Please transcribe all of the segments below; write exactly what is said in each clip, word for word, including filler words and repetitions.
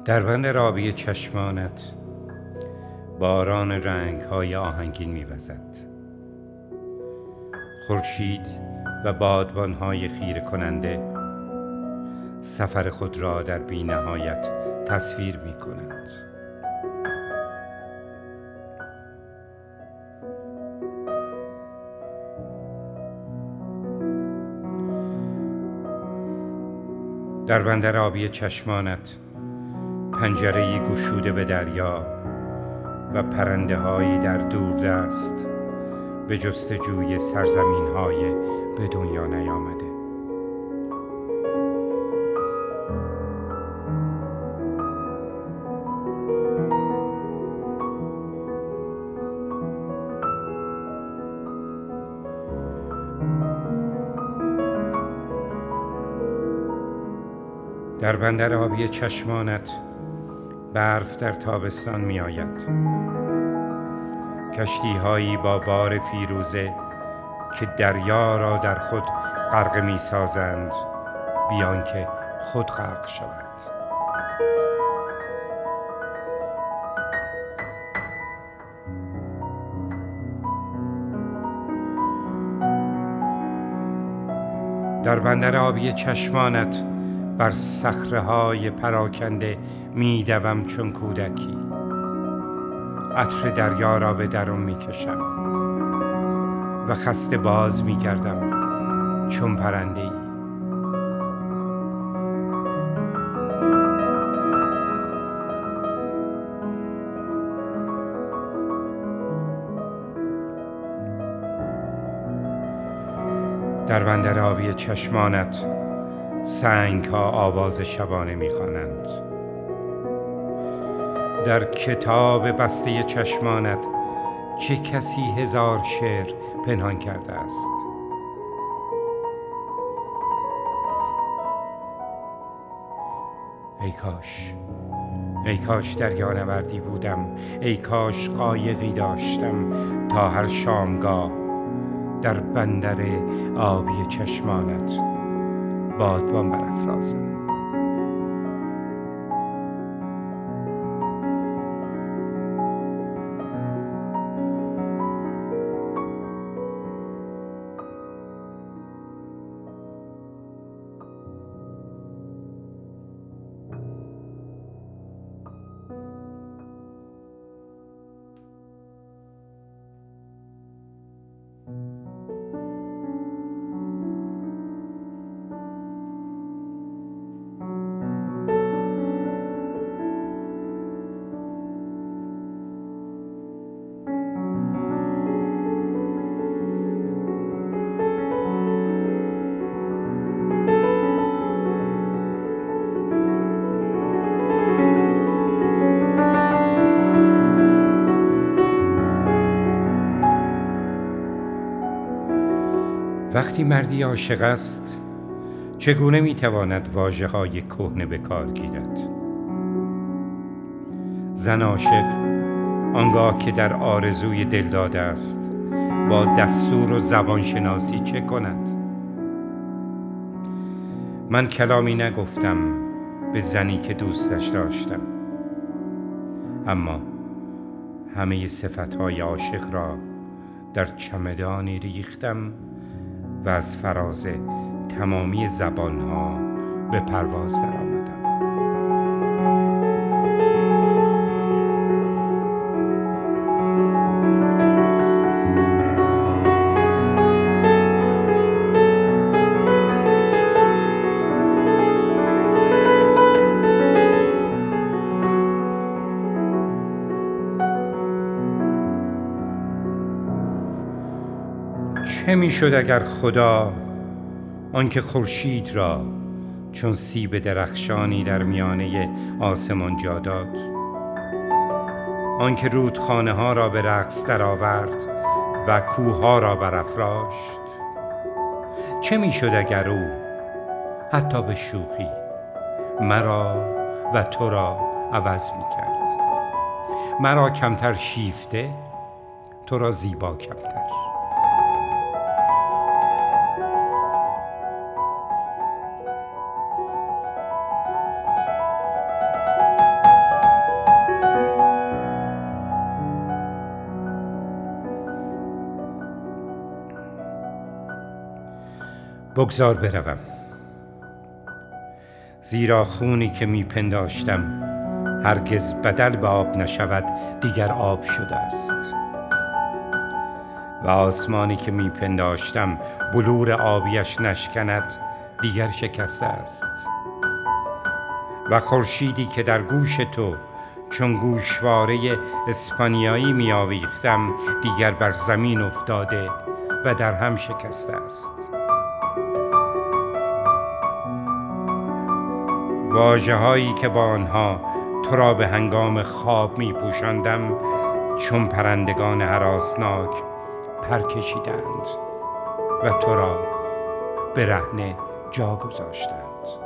در بند رابی چشمانت باران رنگ‌های آهنگین می‌وزد. خورشید و بادبان‌های خیره کننده سفر خود را در بی‌نهایت تصویر می‌کنند. در بندر آبی چشمانت پنجره‌ای گشوده به دریا و پرنده‌هایی در دوردست به جستجوی سرزمین‌های به دنیا نیامده. در بندر آبی چشمانت برف در تابستان می آید. کشتی‌هایی با بار فیروزه که دریا را در خود غرق می سازند بیان که خود غرق شود. در بندر آبی چشمانت بر صخره‌های پراکنده می دوم چون کودکی. عطر دریا را به درون می کشم و خسته باز می گردم چون پرنده‌ای. در بندر آبی چشمانت سنگ‌ها آواز شبانه می‌خوانند. در کتاب بسته چشمانت چه کسی هزار شعر پنهان کرده است. ای کاش ای کاش دریانوردی بودم، ای کاش قایقی داشتم تا هر شامگاه در بندر آبی چشمانت بادبان برافرازم. وقتی مردی عاشق است چگونه میتواند واژه‌های کهنه به کار گیرد؟ زن عاشق آنگاه که در آرزوی دل داده است با دستور و زبان شناسی چه کند؟ من کلامی نگفتم به زنی که دوستش داشتم، اما همه صفتهای عاشق را در چمدانی ریختم و از فراز تمامی زبانها به پرواز درآمدم. چه می شد اگر خدا آنکه خورشید را چون سیب درخشانی در میانه آسمان جا داد، آنکه رودخانه ها را به رقص درآورد و کوه ها را برافراشت، چه می شد اگر او حتی به شوخی مرا و تو را عوض می کرد، مرا کمتر شیفته، تو را زیبا کمتر. بگذار بروم، زیرا خونی که میپنداشتم هرگز بدل به آب نشود دیگر آب شده است و آسمانی که میپنداشتم بلور آبیش نشکند دیگر شکسته است و خورشیدی که در گوش تو چون گوشواره اسپانیایی می آویختم دیگر بر زمین افتاده و در هم شکسته است. واژه هایی که با آنها تو را به هنگام خواب می پوشاندم چون پرندگان هراسناک پر کشیدند و تو را به رهن جا گذاشتند.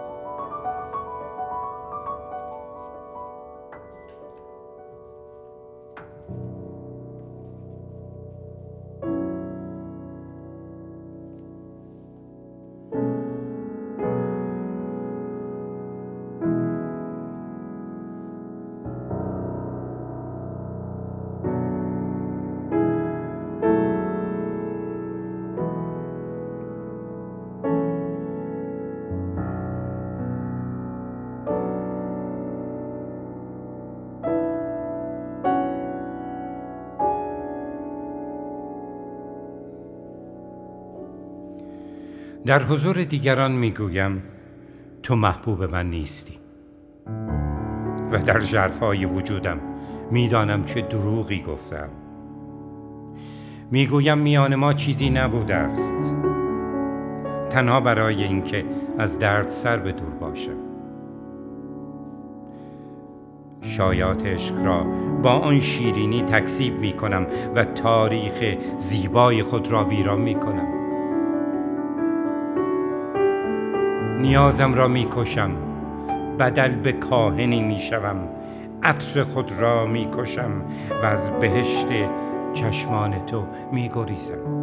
در حضور دیگران میگویم تو محبوب من نیستی و در ژرفای وجودم میدانم چه دروغی گفتم. میگویم میان ما چیزی نبوده است، تنها برای اینکه از درد سر به دور باشم. شایعات عشق را با آن شیرینی تکذیب میکنم و تاریخ زیبای خود را ویران میکنم. نیازم را میکشم، بدل به کاهنی میشوم، عطر خود را میکشم و از بهشت چشمان تو میگریزم.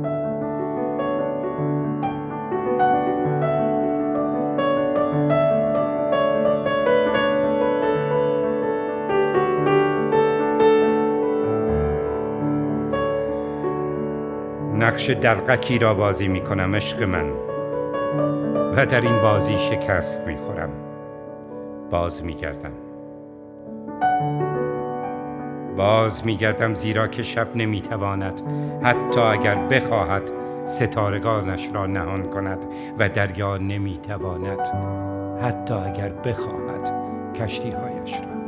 نقش دلقکی را بازی میکنم عشق من و در این بازی شکست میخورم. باز میگردم باز میگردم زیرا که شب نمیتواند حتی اگر بخواهد ستارگانش را نهان کند و دریا نمیتواند حتی اگر بخواهد کشتیهایش را.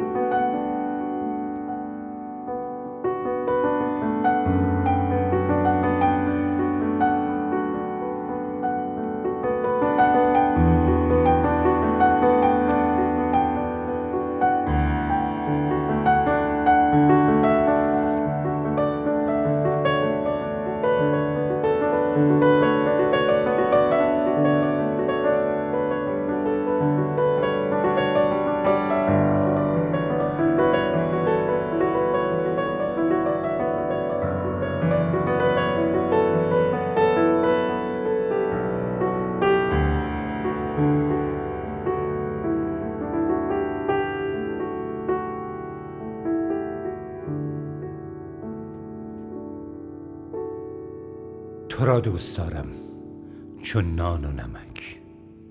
تو را دوست دارم چون نان و نمک،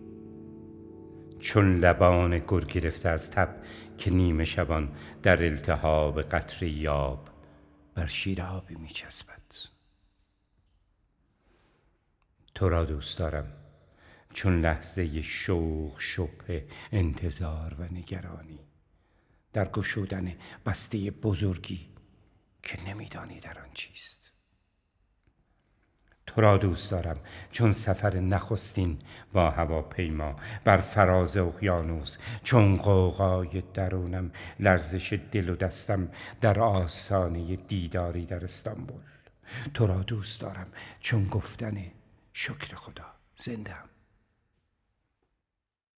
چون لبان گر گرفته از تب که نیمه شبان در التهاب قطره یاب بر شیر آبی می چسبد. تو را دوست دارم چون لحظه شوق، شبه، انتظار و نگرانی در گشودن بسته بزرگی که نمیدانی در آن چیست. تو را دوست دارم چون سفر نخستین با هواپیما بر فراز اقیانوس، چون غوغای درونم، لرزش دل و دستم در آستانه دیداری در استانبول. تو را دوست دارم چون گفتن شکر خدا زنده‌ام.